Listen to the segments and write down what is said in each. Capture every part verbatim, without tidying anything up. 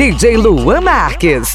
D J Luan Marques.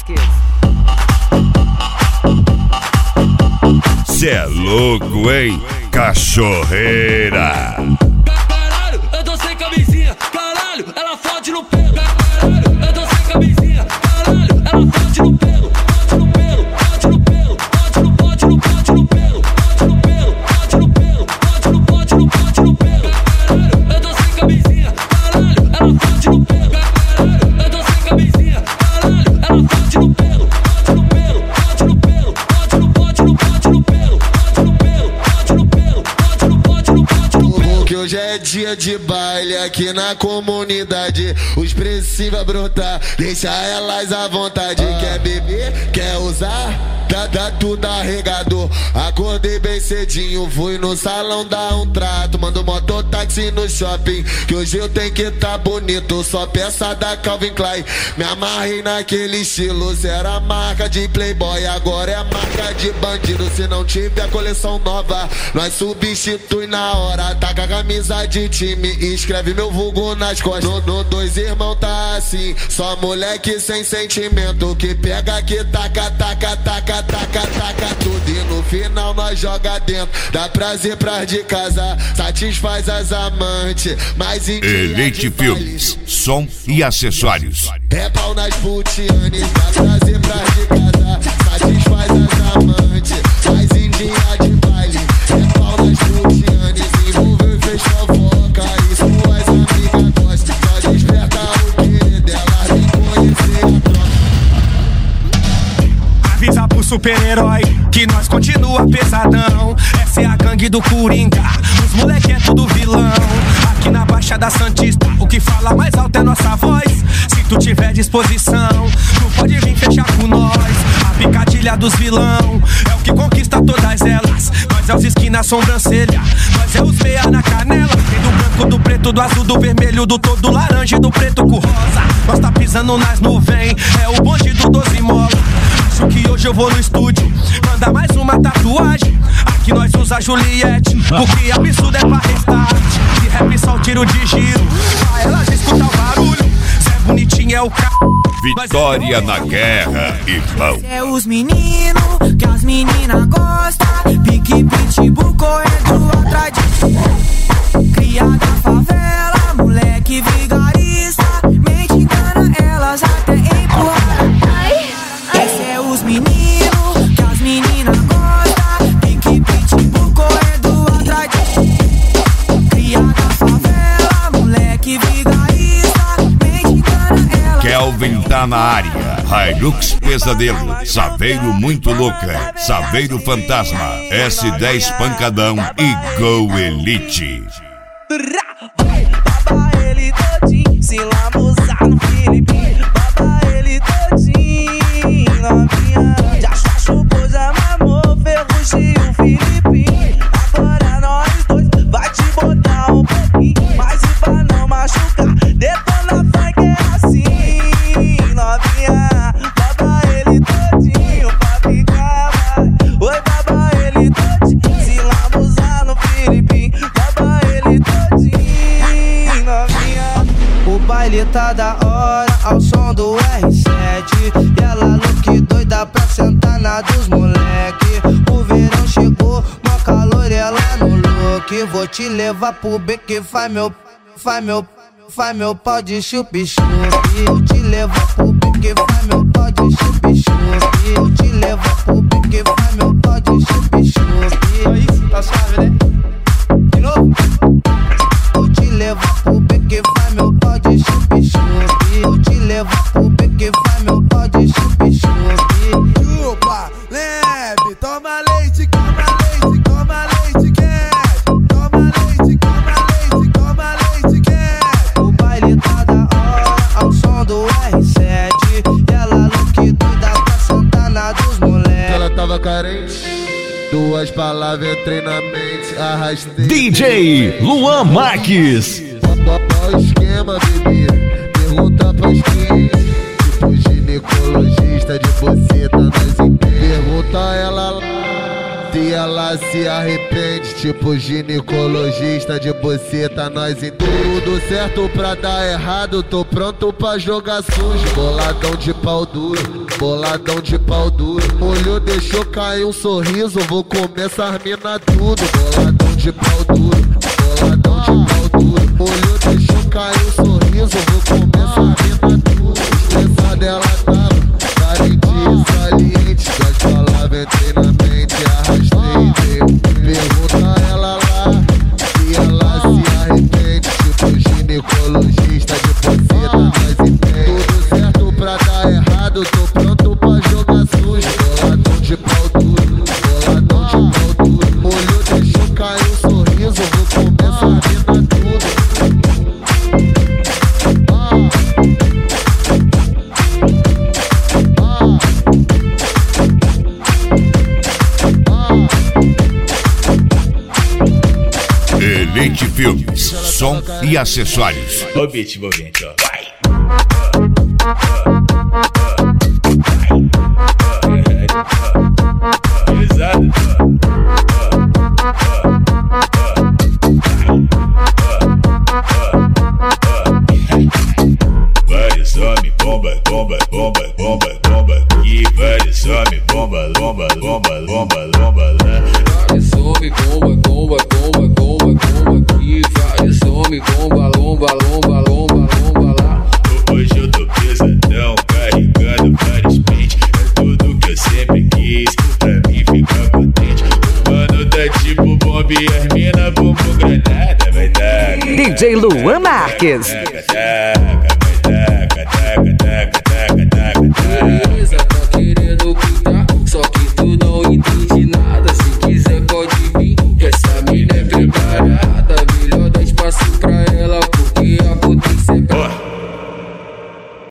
Cê é louco, hein? Cachorreira. Caralho, eu tô sem camisinha. Caralho, ela fode no pelo. Caralho, eu tô sem camisinha. Caralho, ela fode no pelo. Fode no pelo, fode no pelo. Fode no, fode no, fode no pelo. Fode no pelo, fode no pelo. Fode no, fode no, fode no pelo. Caralho, eu tô sem camisinha. Caralho, ela fode no pelo. Caralho, eu tô sem camisinha. Caralho, ela fode no pelo. Fode no pelo, fode no pelo. Fode no, fode no, fode no pelo. Fode no pelo, fode no pelo. Fode no, fode no, fode no pelo. Que hoje é dia de baile aqui na comunidade. Os preços vai brotar, deixa elas à vontade. Quer beber, quer usar? Dá, dá tudo arregador. Acordei bem cedinho, fui no salão dar um trato. Mando mototáxi no shopping, que hoje eu tenho que tá bonito. Só peça da Calvin Klein. Me amarrei naquele estilo. Se era marca de playboy, agora é marca de bandido. Se não tiver coleção nova, nós substitui na hora. Taca a camisa de time e escreve meu vulgo nas costas. No, no dois irmão tá assim, só moleque sem sentimento. Que pega, que taca, taca, taca, taca, taca tudo. E no final nós joga dentro. Dá prazer pras de casa, satisfaz as amantes. Mas em Elite Filmes, som e acessórios. é pau nas putianes, dá prazer pras de casa, satisfaz as amantes. Mas em dia de baile, é pau nas putianes. Envolveu e fez fofoca, e suas amigas gostam. Só desperta o querer dela, vem conhecer a troca. Avisa pro super-herói que nós continua pesadão. Essa é a gangue do Coringa, os moleque é tudo vilão. Aqui na Baixada Santista, o que fala mais alto é nossa voz. Se tu tiver disposição, tu pode vir fechar com nós. A picadilha dos vilão é o que conquista todas elas. Nós é os esquina sobrancelha, nós é os meia na canela. Tem do branco, do preto, do azul, do vermelho, do todo laranja e do preto com rosa. Nós tá pisando nas nuvens, é o bonde do doze mola. Acho que hoje eu vou no estúdio mandar mais uma tatuagem. Aqui nós usa Juliette, o que absurdo é pra restart. De rap só o tiro de giro, pra elas escutar o barulho. Cê é bonitinho, é o ca... Vitória na guerra, irmão. É os meninos que as meninas gostam. Pique, pitbull, correndo atrás de... Cria da favela, moleque vigarista. Mente engana elas até empurrar. Esse é os meninos que as meninas gostam. Pique, pitbull, correndo atrás de... Cria da favela, moleque vigarista. Mente engana elas. Kelvin tá na área. Hilux Pesadelo, Saveiro Muito Louca, Saveiro Fantasma, S dez Pancadão e Go Elite. Baba ele todinho, se lambuzar no Felipe. Baba ele todinho, novinha. Já chupou, já mamou, ferrugem o Felipe. Agora nós dois vai te botar um pouquinho. Mas e pra não machucar, detona funk é assim, novinha. Baba ele todinho pra ficar mais. Oi, baba ele todinho, se lambuzar no Felipe. Baba ele todinho, novinha. O baile tá da hora ao som do R sete. E ela look doida pra sentar na dos moleque. O verão chegou, mó calor ela no look. Vou te levar pro beque, faz meu, faz meu, faz meu pau de chup-chup. Vou te levar pro beque, faz meu pau de chup-chup. Vou te levar pro beque, faz meu pau de chup-chup. É isso, tá suave, né? De novo. Vou te levar pro beque, faz meu pau de chup-chup. Vou te levar pro beque, faz meu pau de chup-chup. Chupa, leve, toma leite, toma leite, toma leite quente. Toma leite, toma leite, toma leite quente. O baile tá da hora ao som do R sete. E ela look doida pra sentar na dos moleques. Ela tava carente, duas palavras entrei na mente, arrastei. D J Luan Marques. Qual o esquema, bebê? Pergunta pras clientes. Tipo ginecologista de buceta, nós em pé. Pergunta ela lá Se ela se arrepende, tipo ginecologista de buceta, nós entende. Tudo certo pra dar errado, tô pronto pra jogar sujo. Boladão de pau duro, boladão de pau duro. Olhou, deixou cair um sorriso, vou comer essas mina tudo. Boladão de pau duro, boladão de pau duro. Olhou, deixou cair um sorriso, vou comer essas mina tudo. Estressada ela tava, carente e saliente. Das palavras entrei na mente, arrastei e pergunta ela lá se ela se arrepende. Tipo ginecologista de buceta, nós entende. Tudo certo pra dar errado, tô pronto pra jogar sujo. Boladão de pau duro, boladão de pau duro. Olhou, deixou cair um sorriso, vou comer essa mina tudo. Elite Filmes, som e acessórios. O beat envolvente, ó. Vai! Pesado. Vários homens, bomba, bomba, bomba, bomba, bomba. E vários homens, bomba, bomba, bomba, bomba, bomba lá. Vários homens, bomba, bomba, bomba, bomba, bomba aqui. Vários homens, bomba, lomba, lomba, lomba, lomba lá. Hoje eu tô pesadão, carregando vários pentes. É tudo que eu sempre quis, pra mim ficar contente. O mano tá tipo bomba e as mina bumbum granada. Vai dar, D J Luan Marques. taca, taca,